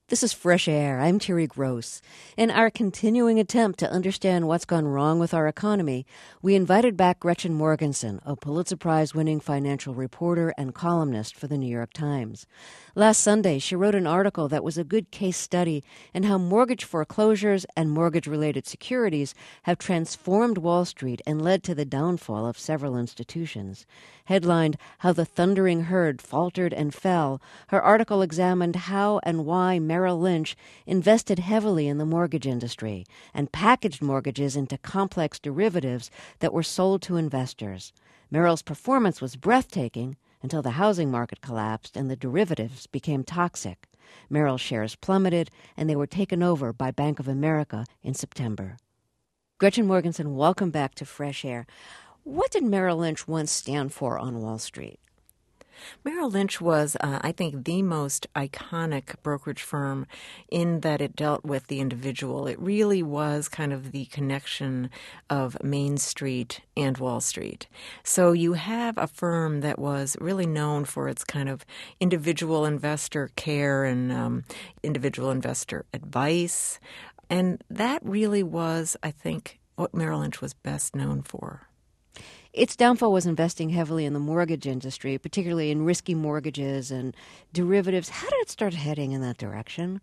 This is Fresh Air. I'm Terry Gross. In our continuing attempt to understand what's gone wrong with our economy, we invited back Gretchen Morgenson, a Pulitzer Prize-winning financial reporter and columnist for the New York Times. Last Sunday, she wrote an article that was a good case study in how mortgage foreclosures and mortgage-related securities have transformed Wall Street and led to the downfall of several institutions. Headlined, How the Thundering Herd Faltered and Fell, her article examined how and why Merrill Lynch invested heavily in the mortgage industry and packaged mortgages into complex derivatives that were sold to investors. Merrill's performance was breathtaking until the housing market collapsed and the derivatives became toxic. Merrill shares plummeted, and they were taken over by Bank of America in September. Gretchen Morgenson, welcome back to Fresh Air. What did Merrill Lynch once stand for on Wall Street? Merrill Lynch was, I think, the most iconic brokerage firm in that it dealt with the individual. It really was kind of the connection of Main Street and Wall Street. So you have a firm that was really known for its kind of individual investor care and individual investor advice. And that really was, I think, what Merrill Lynch was best known for. Its downfall was investing heavily in the mortgage industry, particularly in risky mortgages and derivatives. How did it start heading in that direction?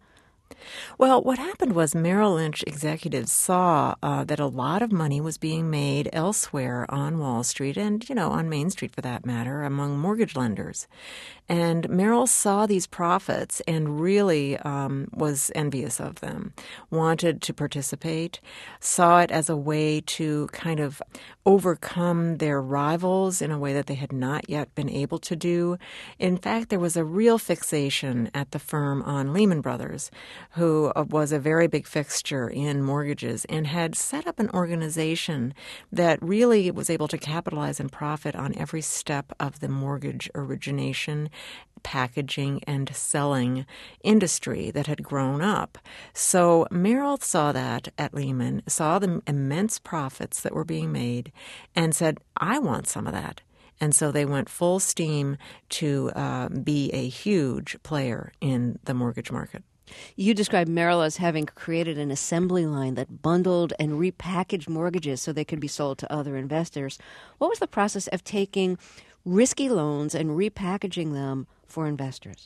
Well, what happened was Merrill Lynch executives saw that a lot of money was being made elsewhere on Wall Street and, on Main Street for that matter, among mortgage lenders. And Merrill saw these profits and really was envious of them, wanted to participate, saw it as a way to kind of overcome their rivals in a way that they had not yet been able to do. In fact, there was a real fixation at the firm on Lehman Brothers, who was a very big fixture in mortgages and had set up an organization that really was able to capitalize and profit on every step of the mortgage origination, packaging, and selling industry that had grown up. So Merrill saw that at Lehman, saw the immense profits that were being made, and said, I want some of that. And so they went full steam to be a huge player in the mortgage market. You described Merrill as having created an assembly line that bundled and repackaged mortgages so they could be sold to other investors. What was the process of taking risky loans and repackaging them for investors?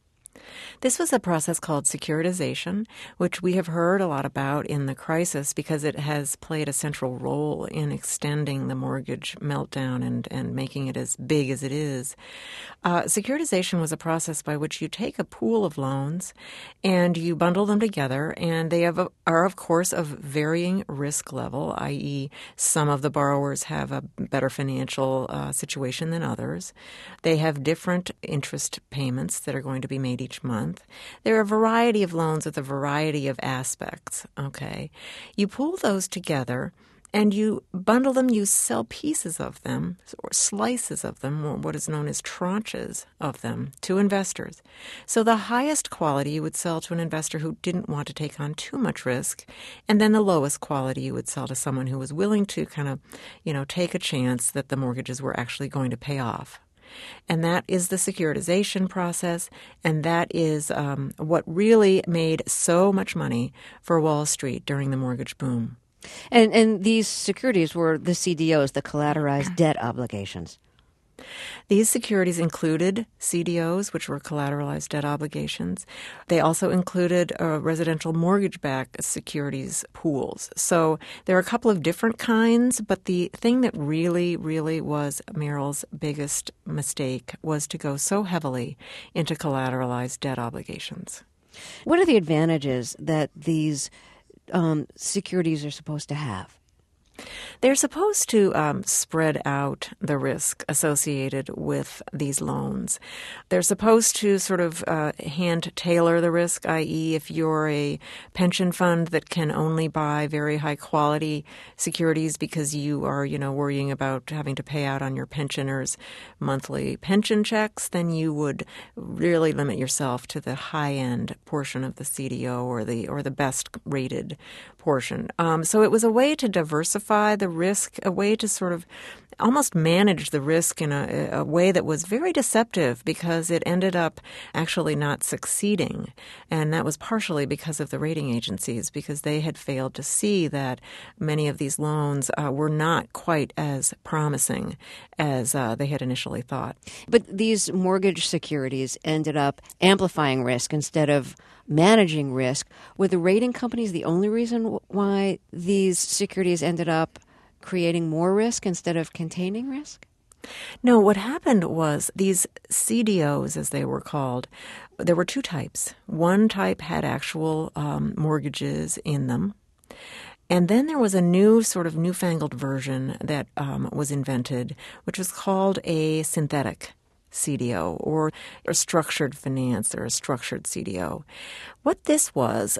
This was a process called securitization, which we have heard a lot about in the crisis because it has played a central role in extending the mortgage meltdown and making it as big as it is. Securitization was a process by which you take a pool of loans and you bundle them together, and they are, of course, of varying risk level, i.e. some of the borrowers have a better financial situation than others. They have different interest payments that are going to be made each month. There are a variety of loans with a variety of aspects, okay? You pool those together and you bundle them, you sell pieces of them or slices of them, or what is known as tranches of them, to investors. So the highest quality you would sell to an investor who didn't want to take on too much risk, and then the lowest quality you would sell to someone who was willing to kind of, take a chance that the mortgages were actually going to pay off. And that is the securitization process, and that is what really made so much money for Wall Street during the mortgage boom. And these securities were the CDOs, the collateralized debt obligations. These securities included CDOs, which were collateralized debt obligations. They also included residential mortgage-backed securities pools. So there are a couple of different kinds, but the thing that really, really was Merrill's biggest mistake was to go so heavily into collateralized debt obligations. What are the advantages that these securities are supposed to have? They're supposed to spread out the risk associated with these loans. They're supposed to sort of hand tailor the risk, i.e. if you're a pension fund that can only buy very high quality securities because you are, worrying about having to pay out on your pensioners' monthly pension checks, then you would really limit yourself to the high-end portion of the CDO or the best rated portion. So it was a way to diversify amplify the risk, a way to sort of almost manage the risk in a way that was very deceptive because it ended up actually not succeeding. And that was partially because of the rating agencies, because they had failed to see that many of these loans were not quite as promising as they had initially thought. But these mortgage securities ended up amplifying risk instead of managing risk. Were the rating companies the only reason why these securities ended up creating more risk instead of containing risk? No, what happened was these CDOs, as they were called, there were two types. One type had actual mortgages in them. And then there was a new sort of newfangled version that was invented, which was called a synthetic CDO or a structured finance or a structured CDO. What this was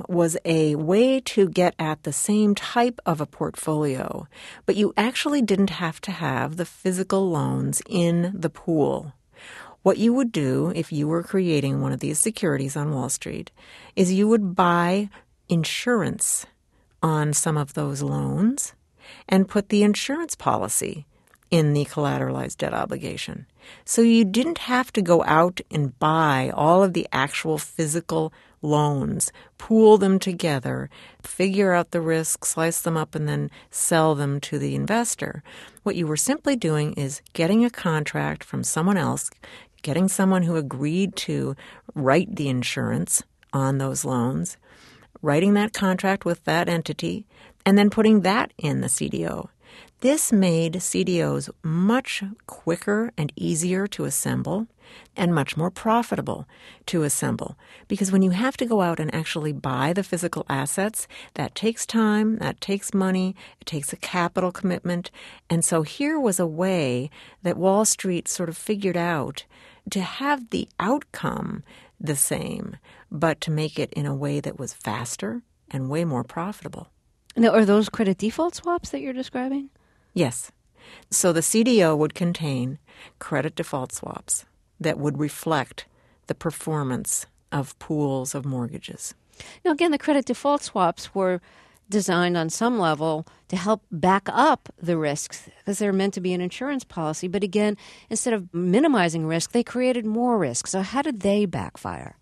a way to get at the same type of a portfolio, but you actually didn't have to have the physical loans in the pool. What you would do if you were creating one of these securities on Wall Street is you would buy insurance on some of those loans and put the insurance policy in the collateralized debt obligation. So you didn't have to go out and buy all of the actual physical loans, pool them together, figure out the risk, slice them up, and then sell them to the investor. What you were simply doing is getting a contract from someone else, getting someone who agreed to write the insurance on those loans, writing that contract with that entity, and then putting that in the CDO. This made CDOs much quicker and easier to assemble and much more profitable to assemble. Because when you have to go out and actually buy the physical assets, that takes time, that takes money, it takes a capital commitment. And so here was a way that Wall Street sort of figured out to have the outcome the same, but to make it in a way that was faster and way more profitable. Now, are those credit default swaps that you're describing? Yes. So the CDO would contain credit default swaps that would reflect the performance of pools of mortgages. Now, again, the credit default swaps were designed on some level to help back up the risks because they're meant to be an insurance policy. But again, instead of minimizing risk, they created more risk. So how did they backfire?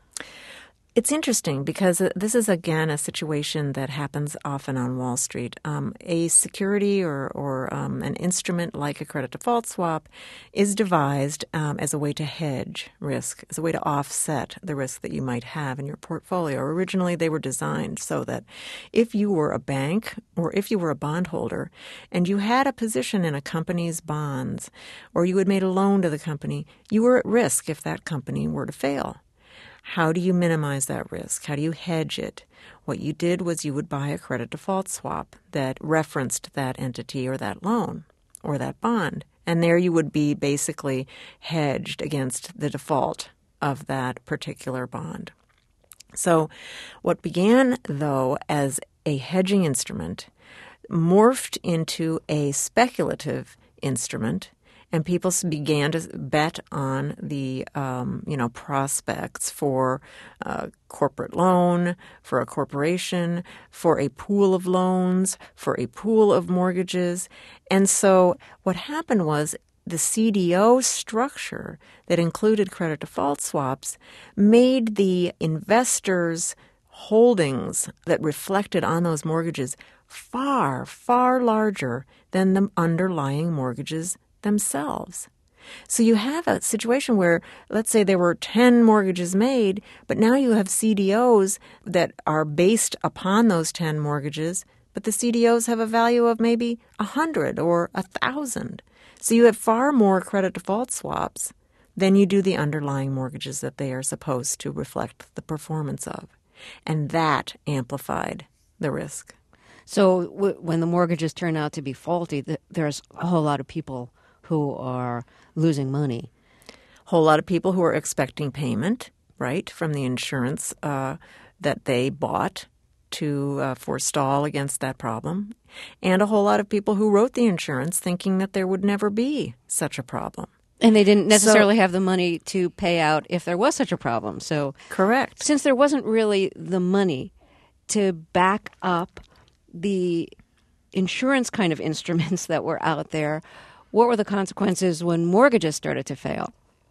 It's interesting because this is, again, a situation that happens often on Wall Street. A security or an instrument like a credit default swap is devised as a way to hedge risk, as a way to offset the risk that you might have in your portfolio. Originally, they were designed so that if you were a bank or if you were a bondholder and you had a position in a company's bonds or you had made a loan to the company, you were at risk if that company were to fail. How do you minimize that risk? How do you hedge it? What you did was you would buy a credit default swap that referenced that entity or that loan or that bond. And there you would be basically hedged against the default of that particular bond. So what began, though, as a hedging instrument morphed into a speculative instrument. And people began to bet on the, prospects for a corporate loan, for a corporation, for a pool of loans, for a pool of mortgages. And so what happened was the CDO structure that included credit default swaps made the investors' holdings that reflected on those mortgages far, far larger than the underlying mortgages themselves. So you have a situation where, let's say there were 10 mortgages made, but now you have CDOs that are based upon those 10 mortgages, but the CDOs have a value of maybe 100 or 1,000. So you have far more credit default swaps than you do the underlying mortgages that they are supposed to reflect the performance of. And that amplified the risk. So when the mortgages turn out to be faulty, there's a whole lot of people who are losing money. A whole lot of people who are expecting payment, right, from the insurance that they bought to forestall against that problem. And a whole lot of people who wrote the insurance thinking that there would never be such a problem. And they didn't necessarily have the money to pay out if there was such a problem. So correct. Since there wasn't really the money to back up the insurance kind of instruments that were out there, what were the consequences when mortgages started to fail?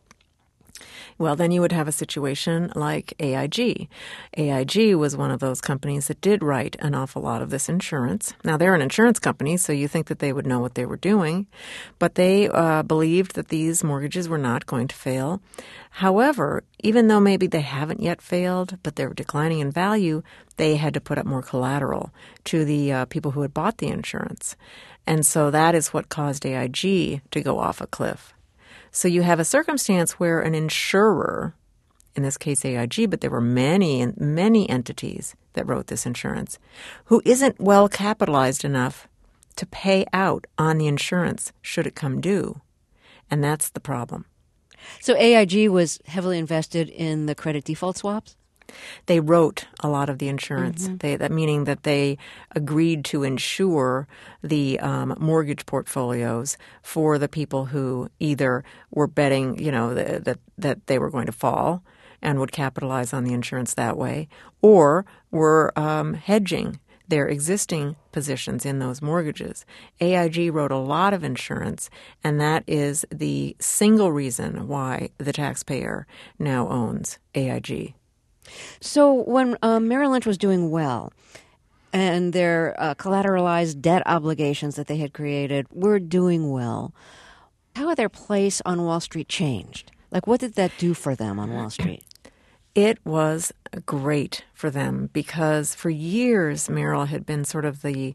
Well, then you would have a situation like AIG. AIG was one of those companies that did write an awful lot of this insurance. Now, they're an insurance company, so you think that they would know what they were doing, but they believed that these mortgages were not going to fail. However, even though maybe they haven't yet failed, but they're declining in value, they had to put up more collateral to the people who had bought the insurance. And so that is what caused AIG to go off a cliff. So you have a circumstance where an insurer, in this case AIG, but there were many entities that wrote this insurance, who isn't well capitalized enough to pay out on the insurance should it come due. And that's the problem. So AIG was heavily invested in the credit default swaps? They wrote a lot of the insurance, meaning that they agreed to insure the mortgage portfolios for the people who either were betting, that they were going to fall and would capitalize on the insurance that way, or were hedging their existing positions in those mortgages. AIG wrote a lot of insurance, and that is the single reason why the taxpayer now owns AIG. So when Merrill Lynch was doing well and their collateralized debt obligations that they had created were doing well, how had their place on Wall Street changed? Like, what did that do for them on Wall Street? It was great for them because for years Merrill had been sort of the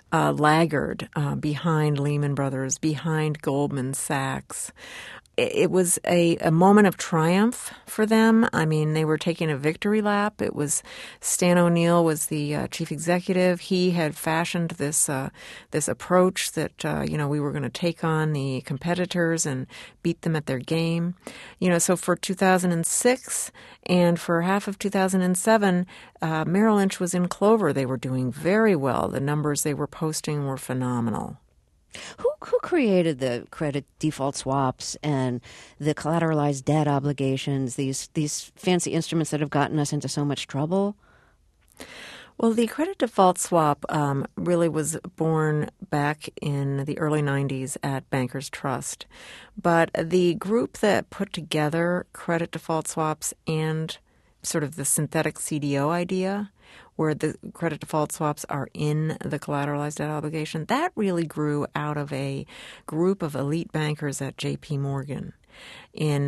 laggard behind Lehman Brothers, behind Goldman Sachs. It was a moment of triumph for them. I mean, they were taking a victory lap. It was Stan O'Neill was the chief executive. He had fashioned this approach that we were going to take on the competitors and beat them at their game. So for 2006 and for half of 2007, Merrill Lynch was in clover. They were doing very well. The numbers they were posting were phenomenal. Who created the credit default swaps and the collateralized debt obligations, these fancy instruments that have gotten us into so much trouble? Well, the credit default swap really was born back in the early 90s at Bankers Trust. But the group that put together credit default swaps and sort of the synthetic CDO idea, where the credit default swaps are in the collateralized debt obligation, that really grew out of a group of elite bankers at J.P. Morgan in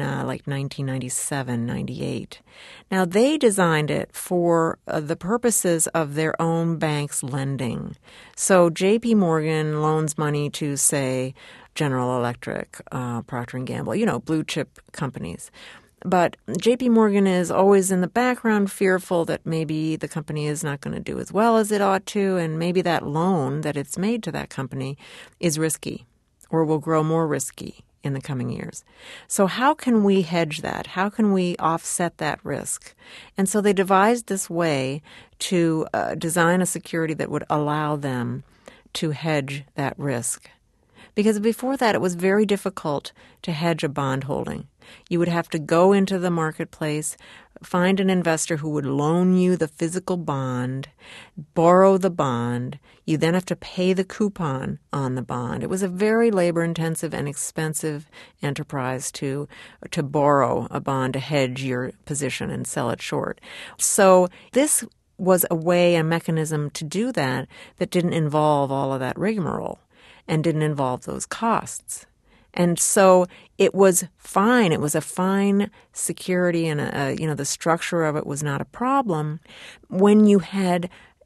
1997, 98. Now, they designed it for the purposes of their own bank's lending. So J.P. Morgan loans money to, say, General Electric, Procter & Gamble, blue chip companies. But J.P. Morgan is always in the background fearful that maybe the company is not going to do as well as it ought to, and maybe that loan that it's made to that company is risky or will grow more risky in the coming years. So how can we hedge that? How can we offset that risk? And so they devised this way to design a security that would allow them to hedge that risk. Because before that, it was very difficult to hedge a bond holding. You would have to go into the marketplace, find an investor who would loan you the physical bond, borrow the bond. You then have to pay the coupon on the bond. It was a very labor-intensive and expensive enterprise to borrow a bond to hedge your position and sell it short. So this was a mechanism to do that didn't involve all of that rigmarole and didn't involve those costs. And so it was fine. It was a fine security, and the structure of it was not a problem when you had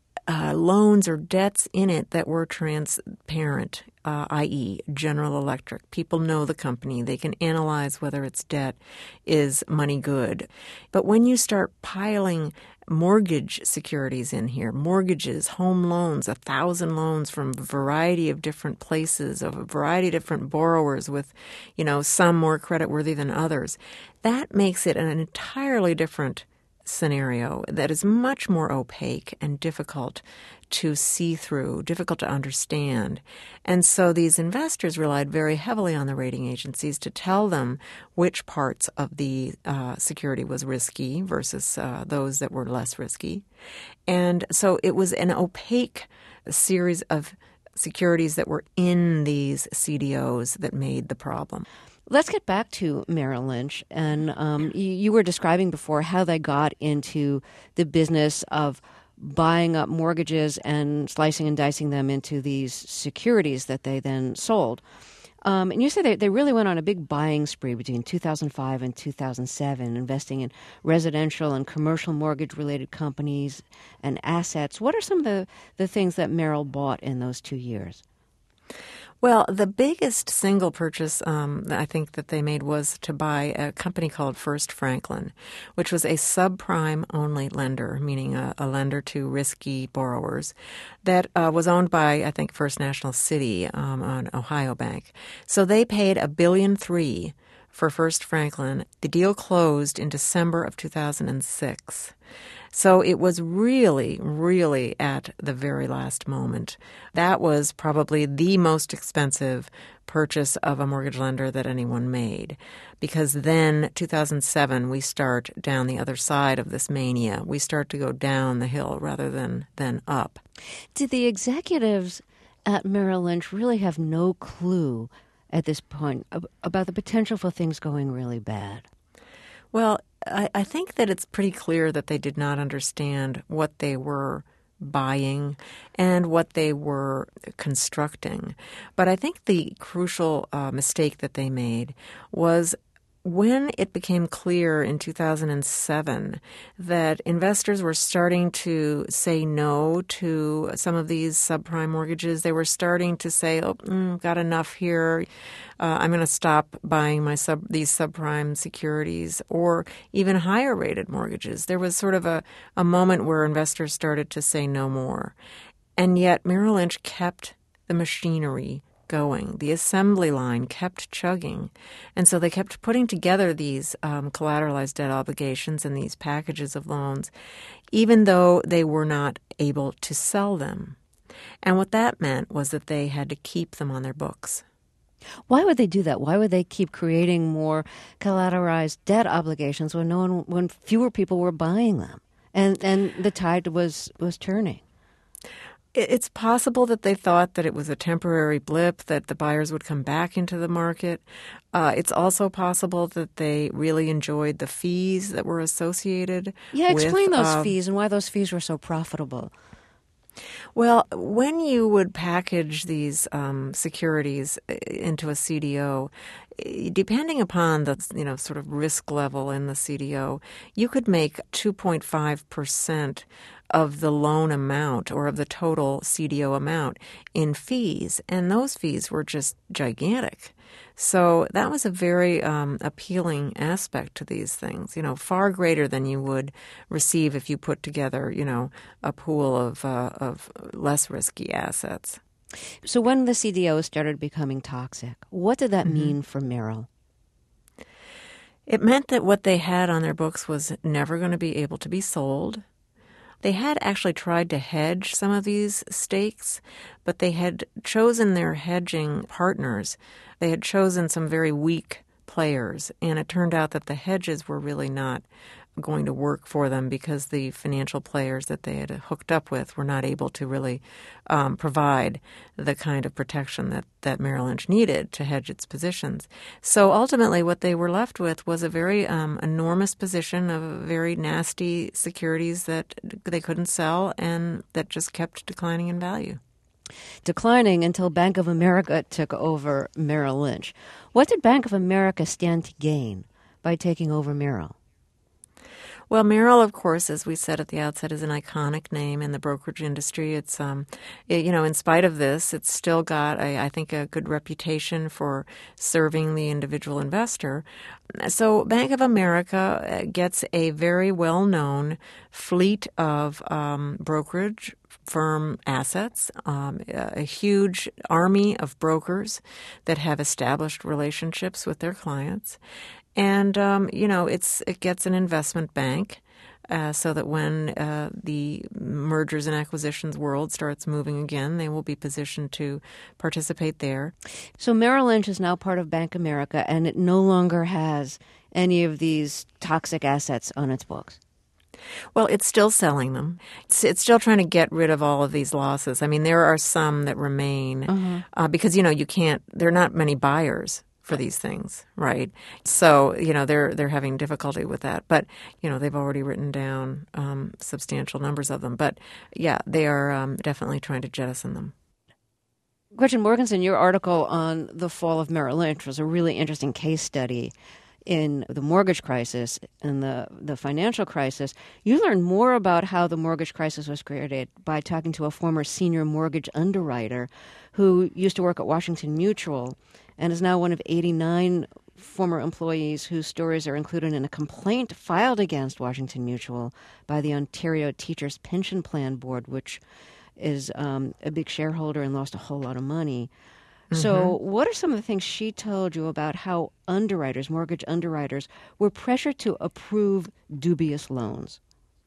loans or debts in it that were transparent, i.e. General Electric. People know the company. They can analyze whether its debt is money good. But when you start piling mortgage securities in here, mortgages, home loans, 1,000 loans from a variety of different places, of a variety of different borrowers with, some more creditworthy than others, that makes it an entirely different scenario that is much more opaque and difficult to see through, difficult to understand. And so these investors relied very heavily on the rating agencies to tell them which parts of the security was risky versus those that were less risky. And so it was an opaque series of securities that were in these CDOs that made the problem. Let's get back to Merrill Lynch. And you were describing before how they got into the business of buying up mortgages and slicing and dicing them into these securities that they then sold. And you said they really went on a big buying spree between 2005 and 2007, investing in residential and commercial mortgage-related companies and assets. What are some of the things that Merrill bought in those 2 years? Well, the biggest single purchase I think that they made was to buy a company called First Franklin, which was a subprime-only lender, meaning a lender to risky borrowers, that was owned by, I think, First National City on Ohio Bank. So they paid $1.3 billion for First Franklin. The deal closed in December of 2006. So it was really, really at the very last moment. That was probably the most expensive purchase of a mortgage lender that anyone made, because then 2007 we start down the other side of this mania. We start to go down the hill rather than up. Did the executives at Merrill Lynch really have no clue at this point about the potential for things going really bad? Well, I think that it's pretty clear that they did not understand what they were buying and what they were constructing. But I think the crucial mistake that they made was when it became clear in 2007 that investors were starting to say no to some of these subprime mortgages. They were starting to say, got enough here. I'm going to stop buying these subprime securities, or even higher rated mortgages. There was sort of a moment where investors started to say no more. And yet Merrill Lynch kept the machinery going. The assembly line kept chugging. And so they kept putting together these collateralized debt obligations and these packages of loans, even though they were not able to sell them. And what that meant was that they had to keep them on their books. Why would they do that? Why would they keep creating more collateralized debt obligations when fewer people were buying them and the tide was turning? It's possible that they thought that it was a temporary blip, that the buyers would come back into the market. It's also possible that they really enjoyed the fees that were associated explain those fees and why those fees were so profitable. Well, when you would package these securities into a CDO, depending upon the sort of risk level in the CDO, you could make 2.5% of the loan amount or of the total CDO amount in fees, and those fees were just gigantic. So that was a very appealing aspect to these things, far greater than you would receive if you put together, a pool of less risky assets. So when the CDOs started becoming toxic, what did that mean for Merrill? It meant that what they had on their books was never going to be able to be sold. They had actually tried to hedge some of these stakes, but they had chosen their hedging partners. They had chosen some very weak players, and it turned out that the hedges were really not going to work for them because the financial players that they had hooked up with were not able to really provide the kind of protection that Merrill Lynch needed to hedge its positions. So ultimately what they were left with was a very enormous position of very nasty securities that they couldn't sell and that just kept declining in value. Declining until Bank of America took over Merrill Lynch. What did Bank of America stand to gain by taking over Merrill? Well, Merrill, of course, as we said at the outset, is an iconic name in the brokerage industry. It's, in spite of this, it's still got, I think, a good reputation for serving the individual investor. So Bank of America gets a very well-known fleet of brokerage firm assets, a huge army of brokers that have established relationships with their clients. And, it gets an investment bank so that when the mergers and acquisitions world starts moving again, they will be positioned to participate there. So Merrill Lynch is now part of Bank America, and it no longer has any of these toxic assets on its books. Well, it's still selling them. It's still trying to get rid of all of these losses. I mean, there are some that remain because, you can't, there are not many buyers for these things, right? So, they're having difficulty with that. But, they've already written down substantial numbers of them. But, yeah, they are definitely trying to jettison them. Gretchen Morgenson, your article on the fall of Merrill Lynch was a really interesting case study in the mortgage crisis and the financial crisis. You learned more about how the mortgage crisis was created by talking to a former senior mortgage underwriter who used to work at Washington Mutual and is now one of 89 former employees whose stories are included in a complaint filed against Washington Mutual by the Ontario Teachers' Pension Plan Board, which is a big shareholder and lost a whole lot of money. So what are some of the things she told you about how mortgage underwriters, were pressured to approve dubious loans?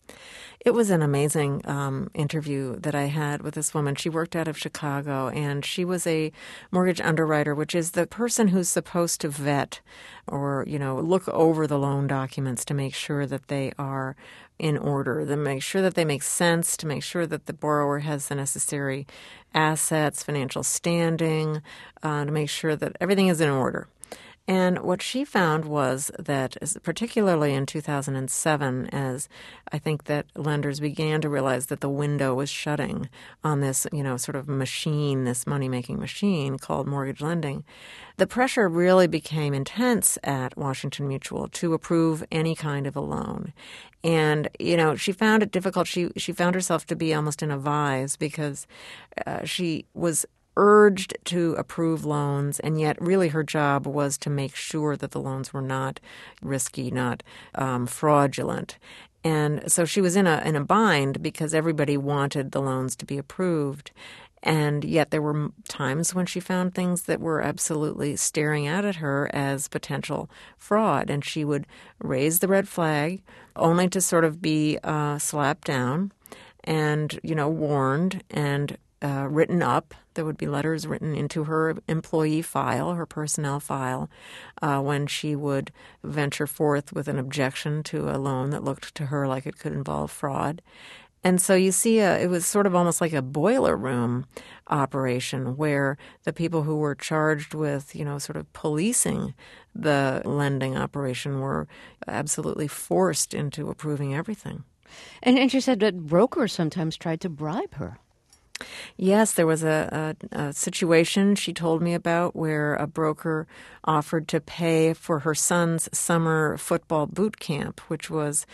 It was an amazing interview that I had with this woman. She worked out of Chicago, and she was a mortgage underwriter, which is the person who's supposed to vet or, look over the loan documents to make sure that they are in order, to make sure that they make sense, to make sure that the borrower has the necessary assets, financial standing, to make sure that everything is in order. And what she found was that, particularly in 2007, as I think that lenders began to realize that the window was shutting on this, sort of machine, this money-making machine called mortgage lending, the pressure really became intense at Washington Mutual to approve any kind of a loan. And, she found it difficult. She found herself to be almost in a vise because she was urged to approve loans, and yet really her job was to make sure that the loans were not risky, not fraudulent. And so she was in a bind because everybody wanted the loans to be approved. And yet there were times when she found things that were absolutely staring out at her as potential fraud. And she would raise the red flag only to sort of be slapped down and, warned and written up. There would be letters written into her employee file, her personnel file, when she would venture forth with an objection to a loan that looked to her like it could involve fraud. And so you see, it was sort of almost like a boiler room operation where the people who were charged with, sort of policing the lending operation were absolutely forced into approving everything. And she said that brokers sometimes tried to bribe her. Yes, there was a situation she told me about where a broker offered to pay for her son's summer football boot camp, which was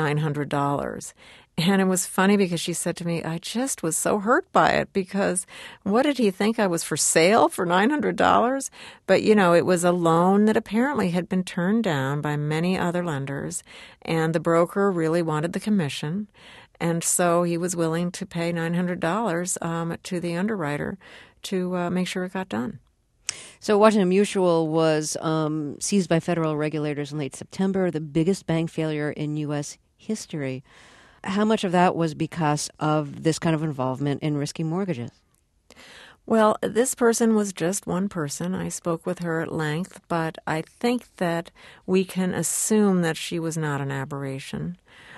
$900. And it was funny because she said to me, I just was so hurt by it because what did he think I was for sale for $900? But, it was a loan that apparently had been turned down by many other lenders, and the broker really wanted the commission. And so he was willing to pay $900 to the underwriter to make sure it got done. So Washington Mutual was seized by federal regulators in late September, the biggest bank failure in U.S. history. How much of that was because of this kind of involvement in risky mortgages? Well, this person was just one person. I spoke with her at length, but I think that we can assume that she was not an aberration.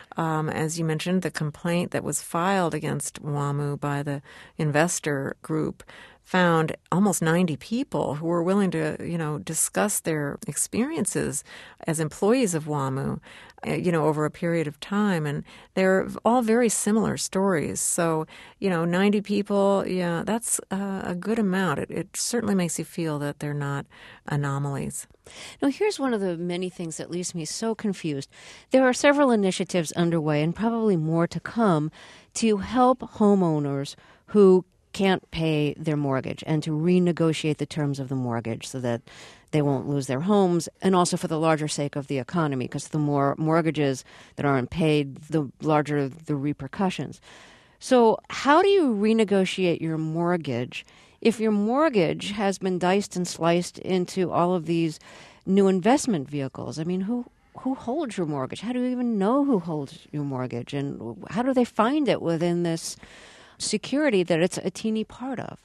As you mentioned, the complaint that was filed against WAMU by the investor group found almost 90 people who were willing to, discuss their experiences as employees of WAMU, over a period of time. And they're all very similar stories. So, 90 people, that's a good amount. It certainly makes you feel that they're not anomalies. Now, here's one of the many things that leaves me so confused. There are several initiatives underway, and probably more to come, to help homeowners who can't pay their mortgage and to renegotiate the terms of the mortgage so that they won't lose their homes, and also for the larger sake of the economy, because the more mortgages that aren't paid, the larger the repercussions. So how do you renegotiate your mortgage if your mortgage has been diced and sliced into all of these new investment vehicles? I mean, who holds your mortgage? How do you even know who holds your mortgage? And how do they find it within this security that it's a teeny part of?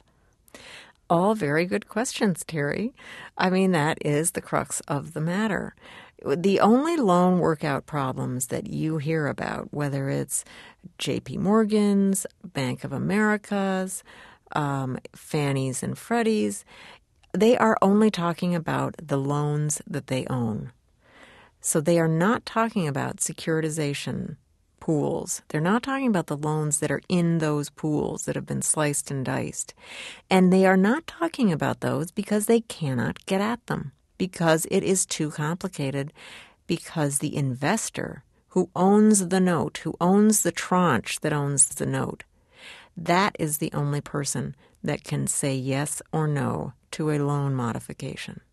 All very good questions, Terry. I mean, that is the crux of the matter. The only loan workout problems that you hear about, whether it's J.P. Morgan's, Bank of America's, Fannie's and Freddie's, they are only talking about the loans that they own. So they are not talking about securitization pools. They're not talking about the loans that are in those pools that have been sliced and diced. And they are not talking about those because they cannot get at them, because it is too complicated, because the investor who owns the note, who owns the tranche that owns the note, that is the only person that can say yes or no to a loan modification.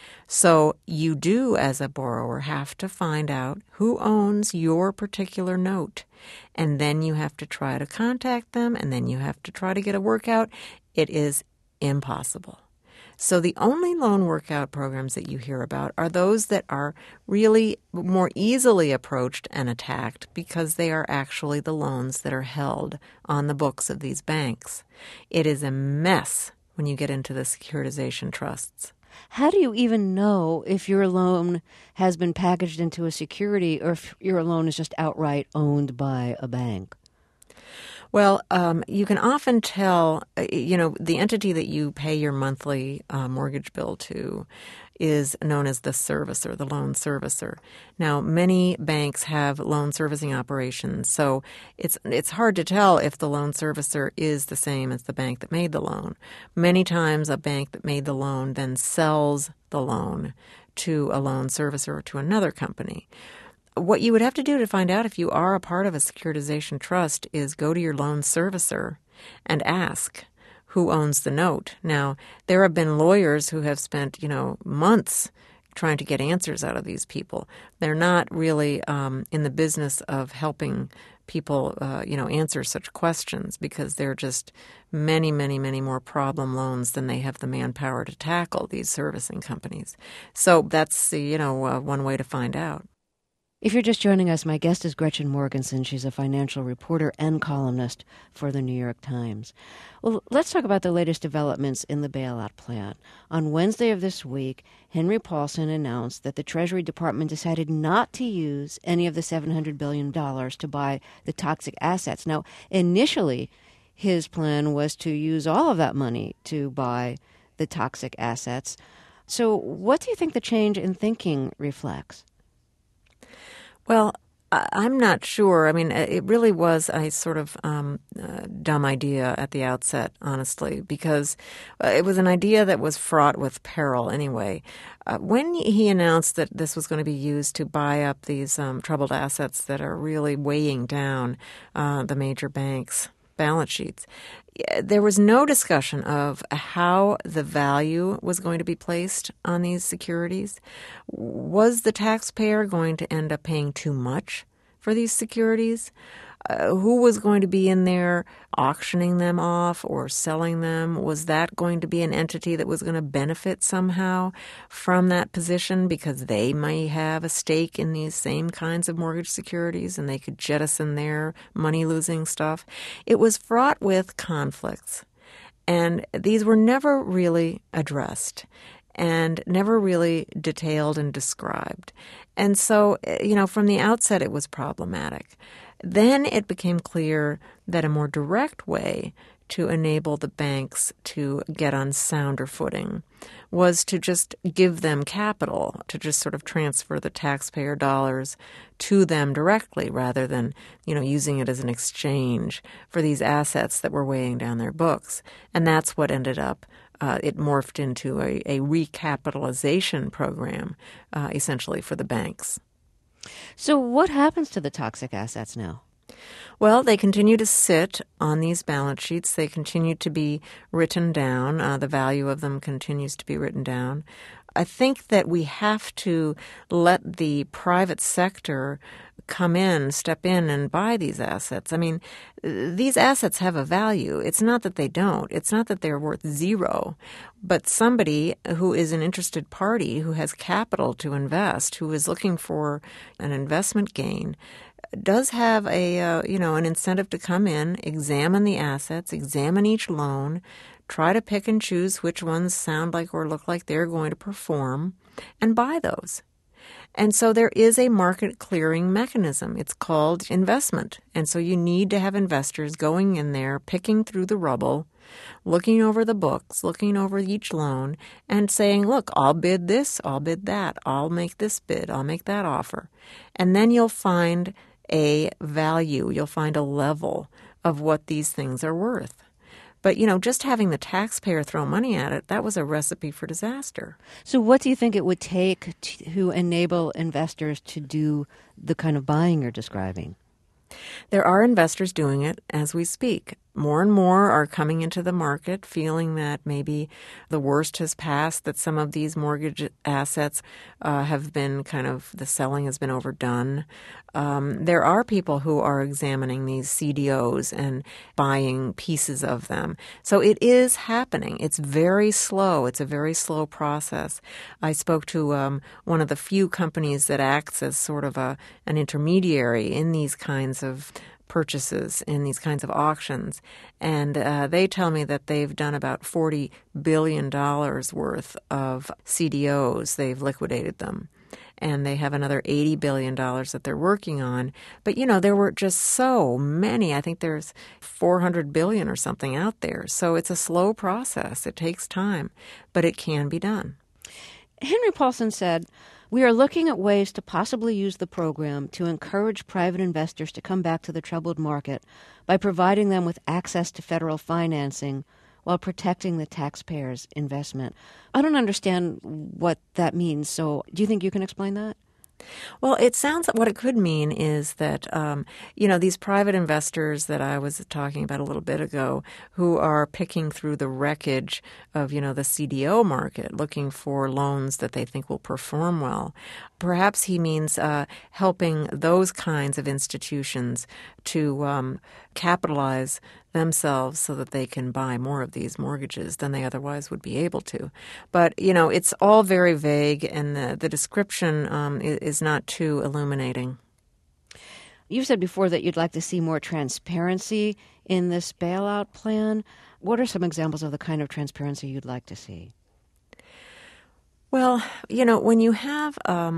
So you do, as a borrower, have to find out who owns your particular note. And then you have to try to contact them, and then you have to try to get a workout. It is impossible. So the only loan workout programs that you hear about are those that are really more easily approached and attacked because they are actually the loans that are held on the books of these banks. It is a mess when you get into the securitization trusts. How do you even know if your loan has been packaged into a security or if your loan is just outright owned by a bank? Well, you can often tell, the entity that you pay your monthly mortgage bill to is known as the servicer, the loan servicer. Now, many banks have loan servicing operations, so it's hard to tell if the loan servicer is the same as the bank that made the loan. Many times a bank that made the loan then sells the loan to a loan servicer or to another company. What you would have to do to find out if you are a part of a securitization trust is go to your loan servicer and ask who owns the note. Now, there have been lawyers who have spent, months trying to get answers out of these people. They're not really in the business of helping people, answer such questions because they're just many, many, many more problem loans than they have the manpower to tackle, these servicing companies. So that's, one way to find out. If you're just joining us, my guest is Gretchen Morgenson. She's a financial reporter and columnist for the New York Times. Well, let's talk about the latest developments in the bailout plan. On Wednesday of this week, Henry Paulson announced that the Treasury Department decided not to use any of the $700 billion to buy the toxic assets. Now, initially, his plan was to use all of that money to buy the toxic assets. So what do you think the change in thinking reflects? Well, I'm not sure. I mean, it really was a sort of dumb idea at the outset, honestly, because it was an idea that was fraught with peril anyway. When he announced that this was going to be used to buy up these troubled assets that are really weighing down the major banks' balance sheets, there was no discussion of how the value was going to be placed on these securities. Was the taxpayer going to end up paying too much for these securities? Who was going to be in there auctioning them off or selling them? Was that going to be an entity that was going to benefit somehow from that position because they might have a stake in these same kinds of mortgage securities and they could jettison their money-losing stuff? It was fraught with conflicts, and these were never really addressed and never really detailed and described. And so, from the outset, it was problematic. Then it became clear that a more direct way to enable the banks to get on sounder footing was to just give them capital, to just sort of transfer the taxpayer dollars to them directly rather than, using it as an exchange for these assets that were weighing down their books. And that's what ended up it morphed into a recapitalization program, essentially, for the banks. So what happens to the toxic assets now? Well, they continue to sit on these balance sheets. They continue to be written down. The value of them continues to be written down. I think that we have to let the private sector step in and buy these assets. I mean, these assets have a value. It's not that they don't. It's not that they're worth zero. But somebody who is an interested party, who has capital to invest, who is looking for an investment gain, does have an incentive to come in, examine the assets, examine each loan, try to pick and choose which ones sound like or look like they're going to perform, and buy those. And so there is a market clearing mechanism. It's called investment. And so you need to have investors going in there, picking through the rubble, looking over the books, looking over each loan, and saying, look, I'll bid this, I'll bid that, I'll make this bid, I'll make that offer. And then you'll find a value, you'll find a level of what these things are worth. But, just having the taxpayer throw money at it, that was a recipe for disaster. So what do you think it would take to enable investors to do the kind of buying you're describing? There are investors doing it as we speak. More and more are coming into the market feeling that maybe the worst has passed, that some of these mortgage assets have been the selling has been overdone. There are people who are examining these CDOs and buying pieces of them. So it is happening. It's very slow. It's a very slow process. I spoke to one of the few companies that acts as sort of an intermediary in these kinds of purchases, in these kinds of auctions. And they tell me that they've done about $40 billion worth of CDOs. They've liquidated them. And they have another $80 billion that they're working on. But, there were just so many. I think there's 400 billion or something out there. So it's a slow process. It takes time, but it can be done. Henry Paulson said, "We are looking at ways to possibly use the program to encourage private investors to come back to the troubled market by providing them with access to federal financing while protecting the taxpayer's investment." I don't understand what that means, so do you think you can explain that? Well, it sounds like what it could mean is that, these private investors that I was talking about a little bit ago who are picking through the wreckage of, the CDO market, looking for loans that they think will perform well. Perhaps he means helping those kinds of institutions to capitalize themselves so that they can buy more of these mortgages than they otherwise would be able to. But, it's all very vague, and the description is not too illuminating. You've said before that you'd like to see more transparency in this bailout plan. What are some examples of the kind of transparency you'd like to see? Well, when you have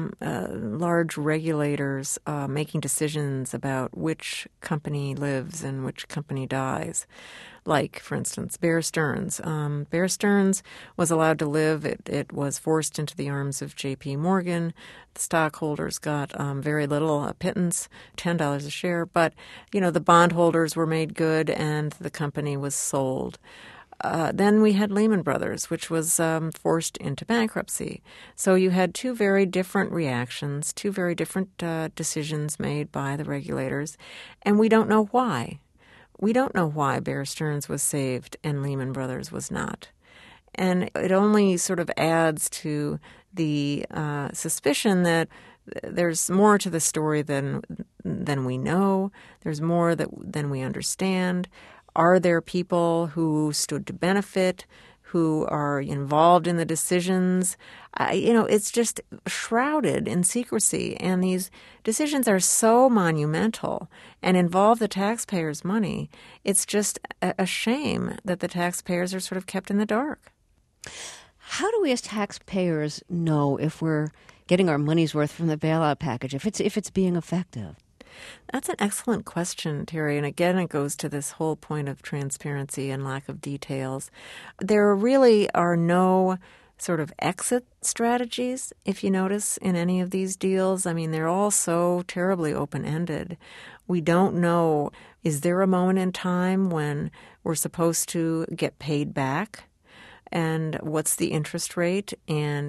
large regulators making decisions about which company lives and which company dies, like, for instance, Bear Stearns. Bear Stearns was allowed to live. It was forced into the arms of J.P. Morgan. The stockholders got very little, a pittance, $10 a share. But, the bondholders were made good and the company was sold. Then we had Lehman Brothers, which was forced into bankruptcy. So you had two very different reactions, two very different decisions made by the regulators, and we don't know why. We don't know why Bear Stearns was saved and Lehman Brothers was not. And it only sort of adds to the suspicion that there's more to the story than we know. There's more than we understand. Are there people who stood to benefit, who are involved in the decisions? It's just shrouded in secrecy. And these decisions are so monumental and involve the taxpayers' money. It's just a shame that the taxpayers are sort of kept in the dark. How do we as taxpayers know if we're getting our money's worth from the bailout package, if it's being effective? That's an excellent question, Terry. And again, it goes to this whole point of transparency and lack of details. There really are no sort of exit strategies, if you notice, in any of these deals. I mean, they're all so terribly open-ended. We don't know, is there a moment in time when we're supposed to get paid back? And what's the interest rate? And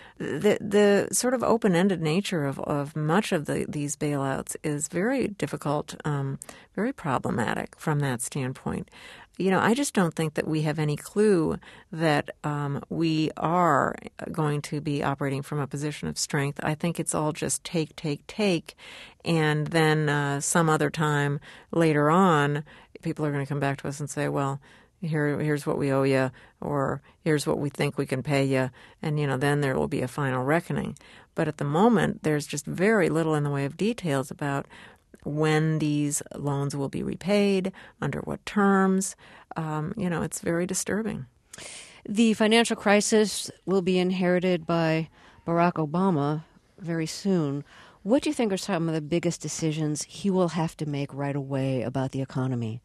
the sort of open-ended nature of much of these bailouts is very difficult, very problematic from that standpoint. I just don't think that we have any clue that we are going to be operating from a position of strength. I think it's all just take, and then some other time later on, people are going to come back to us and say, well, here's what we owe you, or here's what we think we can pay you, and, then there will be a final reckoning. But at the moment, there's just very little in the way of details about when these loans will be repaid, under what terms. It's very disturbing. The financial crisis will be inherited by Barack Obama, very soon. What do you think are some of the biggest decisions he will have to make right away about the economy?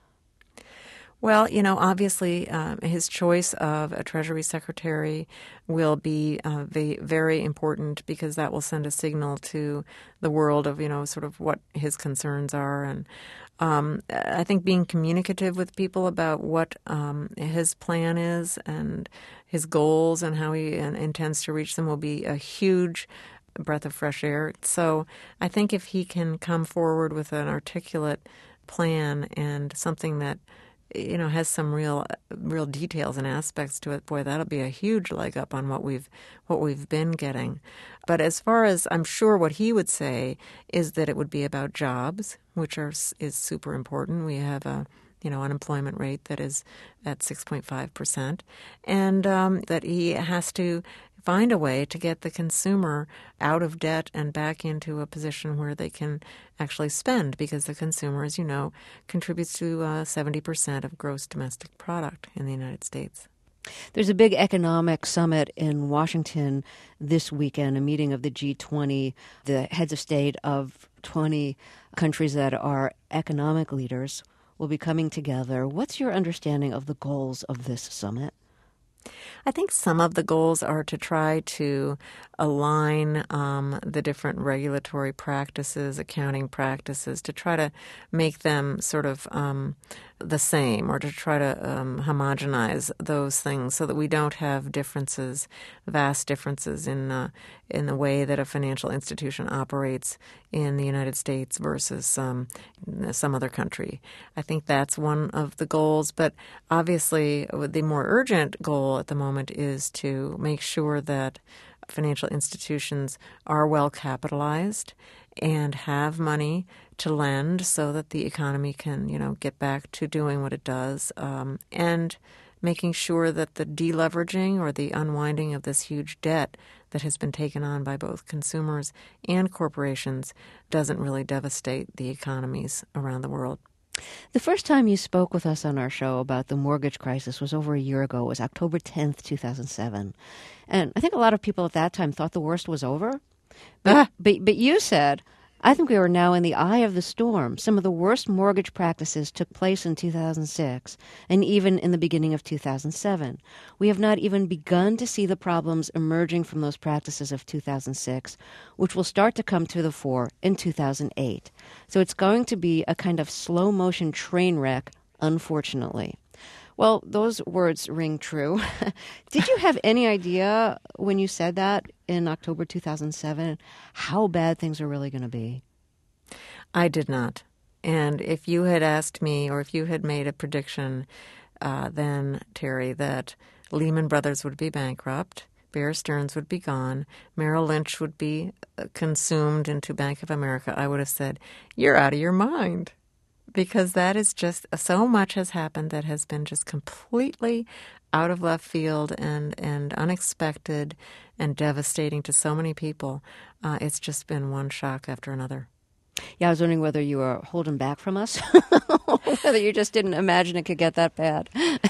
Well, obviously his choice of a Treasury Secretary will be very important because that will send a signal to the world of, sort of what his concerns are. And I think being communicative with people about what his plan is and his goals and how he intends to reach them will be a huge breath of fresh air. So I think if he can come forward with an articulate plan and something that has some real details and aspects to it, boy, that'll be a huge leg up on what we've been getting. But as far as I'm sure what he would say is that it would be about jobs, which is super important. We have a unemployment rate that is at 6.5%, and that he has to find a way to get the consumer out of debt and back into a position where they can actually spend, because the consumer, as you know, contributes to 70% of gross domestic product in the United States. There's a big economic summit in Washington this weekend, a meeting of the G20, the heads of state of 20 countries that are economic leaders will be coming together. What's your understanding of the goals of this summit? I think some of the goals are to try to align the different regulatory practices, accounting practices, to try to make them sort of the same, or to try to homogenize those things so that we don't have differences, vast differences in the way that a financial institution operates in the United States versus some other country. I think that's one of the goals, but obviously the more urgent goal at the moment is to make sure that financial institutions are well capitalized and have money to lend so that the economy can, get back to doing what it does, and making sure that the deleveraging or the unwinding of this huge debt that has been taken on by both consumers and corporations doesn't really devastate the economies around the world. The first time you spoke with us on our show about the mortgage crisis was over a year ago. It was October 10th, 2007. And I think a lot of people at that time thought the worst was over. But you said, I think we are now in the eye of the storm. Some of the worst mortgage practices took place in 2006 and even in the beginning of 2007. We have not even begun to see the problems emerging from those practices of 2006, which will start to come to the fore in 2008. So it's going to be a kind of slow-motion train wreck, unfortunately. Well, those words ring true. Did you have any idea when you said that in October 2007 how bad things are really going to be? I did not. And if you had asked me, or if you had made a prediction then, Terry, that Lehman Brothers would be bankrupt, Bear Stearns would be gone, Merrill Lynch would be consumed into Bank of America, I would have said, you're out of your mind. Because that is just, so much has happened that has been just completely out of left field and unexpected and devastating to so many people. It's just been one shock after another. Yeah, I was wondering whether you were holding back from us, whether you just didn't imagine it could get that bad.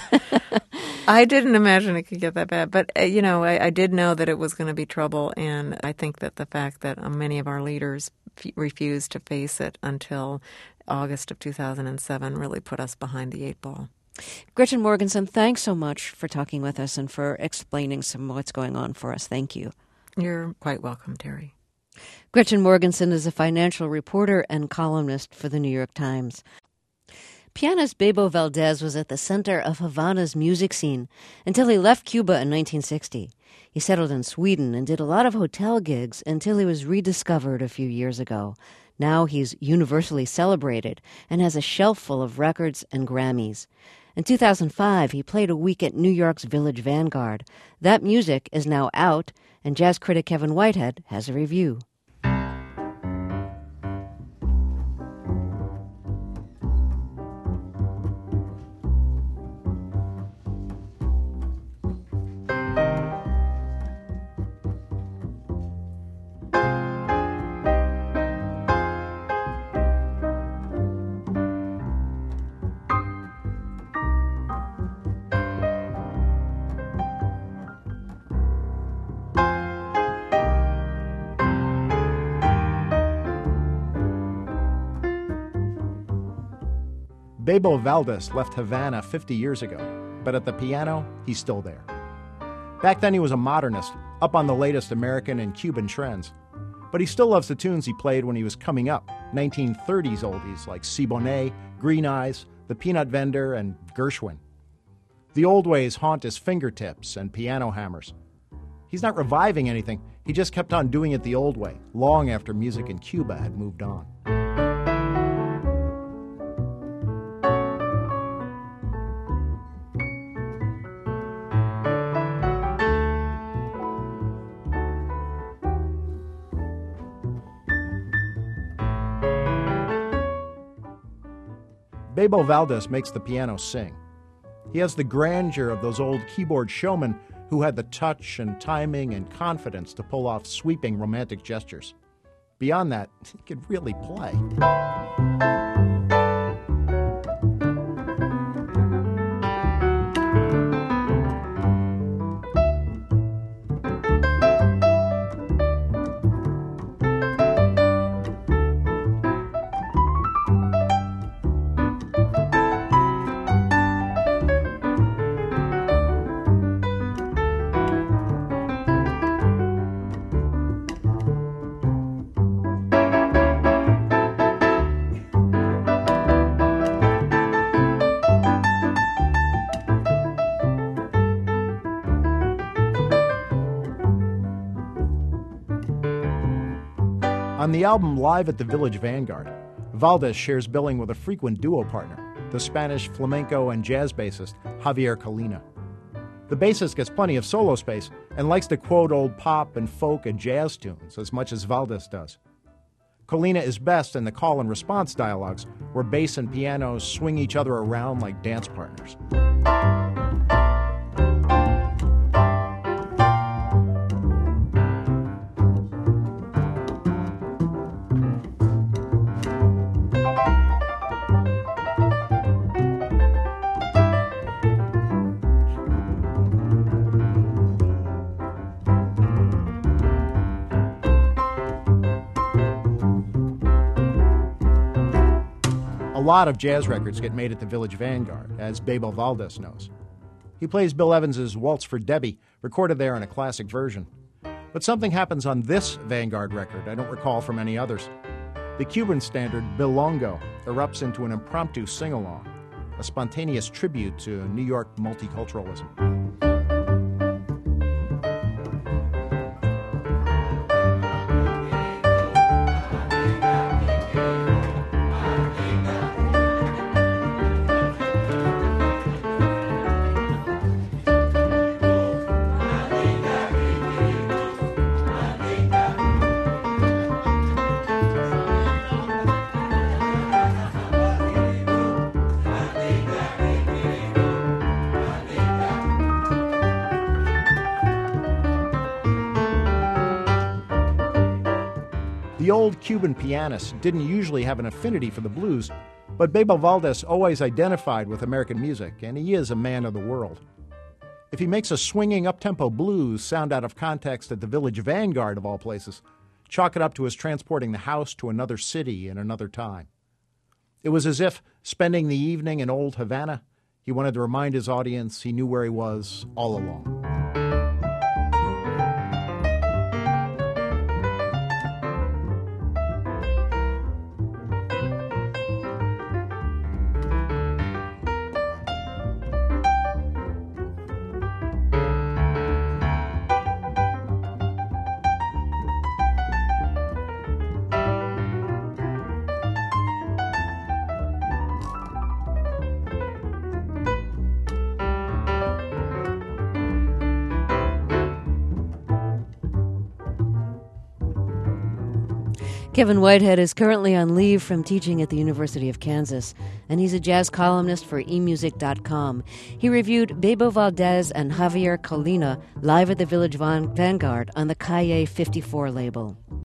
I didn't imagine it could get that bad, but I did know that it was going to be trouble, and I think that the fact that many of our leaders refused to face it until August of 2007 really put us behind the eight ball. Gretchen Morgenson, thanks so much for talking with us and for explaining some of what's going on for us. Thank you. You're quite welcome, Terry. Gretchen Morgenson is a financial reporter and columnist for the New York Times. Pianist Bebo Valdez was at the center of Havana's music scene until he left Cuba in 1960. He settled in Sweden and did a lot of hotel gigs until he was rediscovered a few years ago. Now he's universally celebrated and has a shelf full of records and Grammys. In 2005, he played a week at New York's Village Vanguard. That music is now out, and jazz critic Kevin Whitehead has a review. Bebo Valdez left Havana 50 years ago, but at the piano, he's still there. Back then he was a modernist, up on the latest American and Cuban trends. But he still loves the tunes he played when he was coming up, 1930s oldies like Siboney, Green Eyes, The Peanut Vendor, and Gershwin. The old ways haunt his fingertips and piano hammers. He's not reviving anything, he just kept on doing it the old way, long after music in Cuba had moved on. Bebo Valdez makes the piano sing. He has the grandeur of those old keyboard showmen who had the touch and timing and confidence to pull off sweeping romantic gestures. Beyond that, he could really play. On the album Live at the Village Vanguard, Valdez shares billing with a frequent duo partner, the Spanish flamenco and jazz bassist Javier Colina. The bassist gets plenty of solo space and likes to quote old pop and folk and jazz tunes as much as Valdez does. Colina is best in the call and response dialogues where bass and piano swing each other around like dance partners. A lot of jazz records get made at the Village Vanguard, as Bebo Valdez knows. He plays Bill Evans's Waltz for Debbie, recorded there in a classic version. But something happens on this Vanguard record I don't recall from any others. The Cuban standard Bilongo erupts into an impromptu sing-along, a spontaneous tribute to New York multiculturalism. The old Cuban pianists didn't usually have an affinity for the blues, but Bebo Valdez always identified with American music, and he is a man of the world. If he makes a swinging up-tempo blues sound out of context at the Village Vanguard, of all places, chalk it up to his transporting the house to another city in another time. It was as if, spending the evening in old Havana, he wanted to remind his audience he knew where he was all along. Kevin Whitehead is currently on leave from teaching at the University of Kansas, and he's a jazz columnist for emusic.com. He reviewed Bebo Valdez and Javier Colina live at the Village Vanguard on the Calle 54 label.